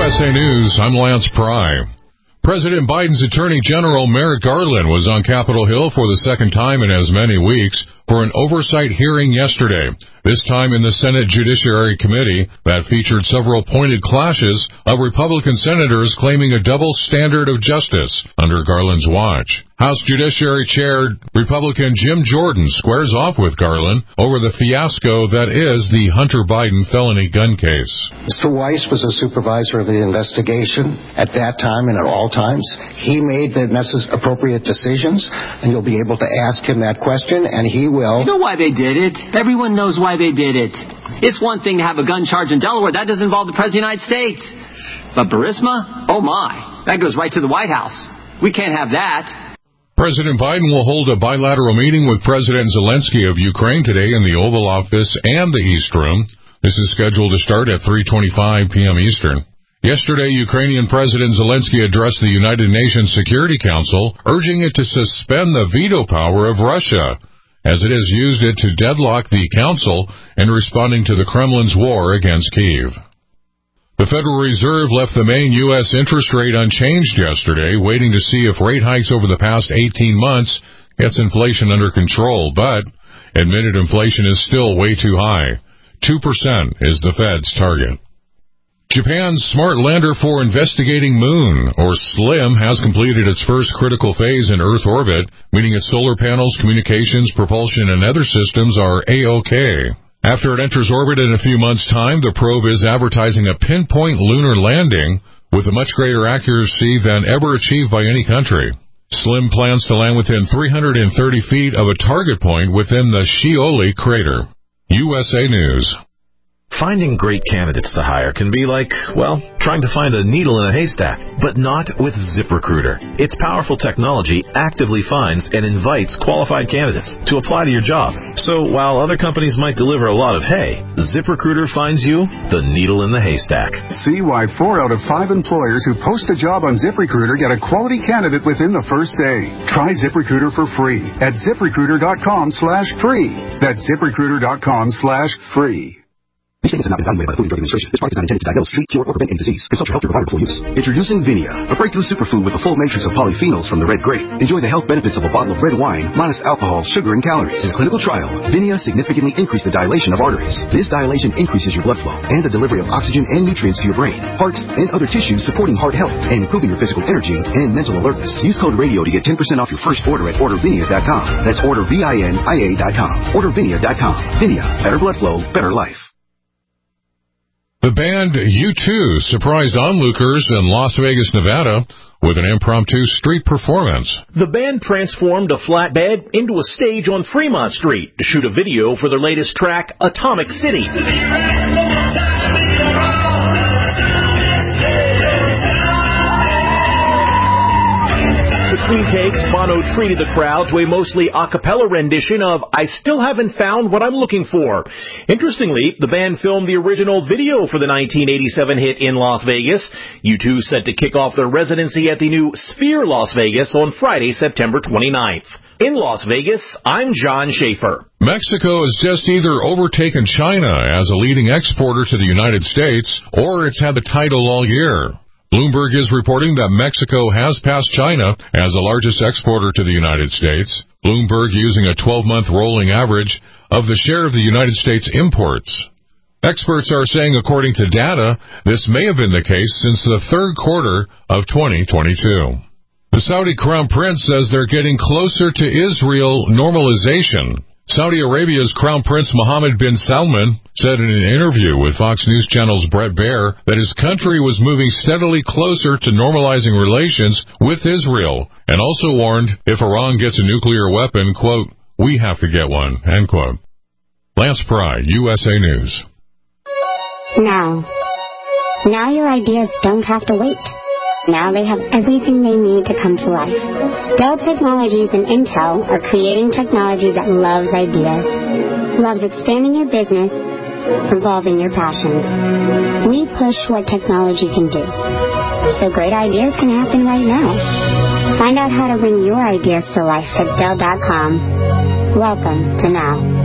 USA News, I'm Lance Pry. President Biden's Attorney General Merrick Garland was on Capitol Hill for the second time in as many weeks for an oversight hearing yesterday, this time in the Senate Judiciary Committee that featured several pointed clashes of Republican senators claiming a double standard of justice under Garland's watch. House Judiciary Chair Republican Jim Jordan squares off with Garland over the fiasco that is the Hunter Biden felony gun case. Mr. Weiss was a supervisor of the investigation at that time and at all times. He made the appropriate decisions, and you'll be able to ask him that question, and he will. You know why they did it? Everyone knows why they did it. It's one thing to have a gun charge in Delaware. That doesn't involve the President of the United States. But Burisma? Oh, my. That goes right to the White House. We can't have that. President Biden will hold a bilateral meeting with President Zelensky of Ukraine today in the Oval Office and the East Room. This is scheduled to start at 3:25 p.m. Eastern. Yesterday, Ukrainian President Zelensky addressed the United Nations Security Council, urging it to suspend the veto power of Russia, as it has used it to deadlock the council in responding to the Kremlin's war against Kyiv. The Federal Reserve left the main U.S. interest rate unchanged yesterday, waiting to see if rate hikes over the past 18 months gets inflation under control, but admitted inflation is still way too high. 2% is the Fed's target. Japan's Smart Lander for Investigating Moon, or SLIM, has completed its first critical phase in Earth orbit, meaning its solar panels, communications, propulsion, and other systems are A-OK. After it enters orbit in a few months' time, the probe is advertising a pinpoint lunar landing with a much greater accuracy than ever achieved by any country. SLIM plans to land within 330 feet of a target point within the Scioli crater. USA News. Finding great candidates to hire can be like, well, trying to find a needle in a haystack, but not with ZipRecruiter. Its powerful technology actively finds and invites qualified candidates to apply to your job. So while other companies might deliver a lot of hay, ZipRecruiter finds you the needle in the haystack. See why 4 out of 5 employers who post a job on ZipRecruiter get a quality candidate within the first day. Try ZipRecruiter for free at ZipRecruiter.com/free. That's ZipRecruiter.com/free. These statements have not been evaluated by the Food and Drug Administration. This product is not intended to diagnose, treat, cure, or prevent any disease. Consult your healthcare provider before use. Introducing Vinia, a breakthrough superfood with a full matrix of polyphenols from the red grape. Enjoy the health benefits of a bottle of red wine, minus alcohol, sugar, and calories. In a clinical trial, Vinia significantly increased the dilation of arteries. This dilation increases your blood flow and the delivery of oxygen and nutrients to your brain, hearts, and other tissues, supporting heart health and improving your physical energy and mental alertness. Use code RADIO to get 10% off your first order at ordervinia.com. That's ordervinia.com. Ordervinia.com. Vinia, better blood flow, better life. The band U2 surprised onlookers in Las Vegas, Nevada, with an impromptu street performance. The band transformed a flatbed into a stage on Fremont Street to shoot a video for their latest track, Atomic City. Between takes, Bono treated the crowd to a mostly a cappella rendition of I Still Haven't Found What I'm Looking For. Interestingly, the band filmed the original video for the 1987 hit in Las Vegas. U2 set to kick off their residency at the new Sphere Las Vegas on Friday, September 29th. In Las Vegas, I'm John Schaefer. Mexico has just either overtaken China as a leading exporter to the United States, or it's had the title all year. Bloomberg is reporting that Mexico has passed China as the largest exporter to the United States. Bloomberg using a 12-month rolling average of the share of the United States imports. Experts are saying, according to data, this may have been the case since the third quarter of 2022. The Saudi Crown Prince says they're getting closer to Israel normalization. Saudi Arabia's Crown Prince Mohammed bin Salman said in an interview with Fox News Channel's Bret Baier that his country was moving steadily closer to normalizing relations with Israel, and also warned if Iran gets a nuclear weapon, quote, we have to get one, end quote. Lance Pry, USA News. Now your ideas don't have to wait. Now they have everything they need to come to life. Dell Technologies and Intel are creating technology that loves ideas, loves expanding your business, evolving your passions. We push what technology can do, so great ideas can happen right now. Find out how to bring your ideas to life at Dell.com. Welcome to Now.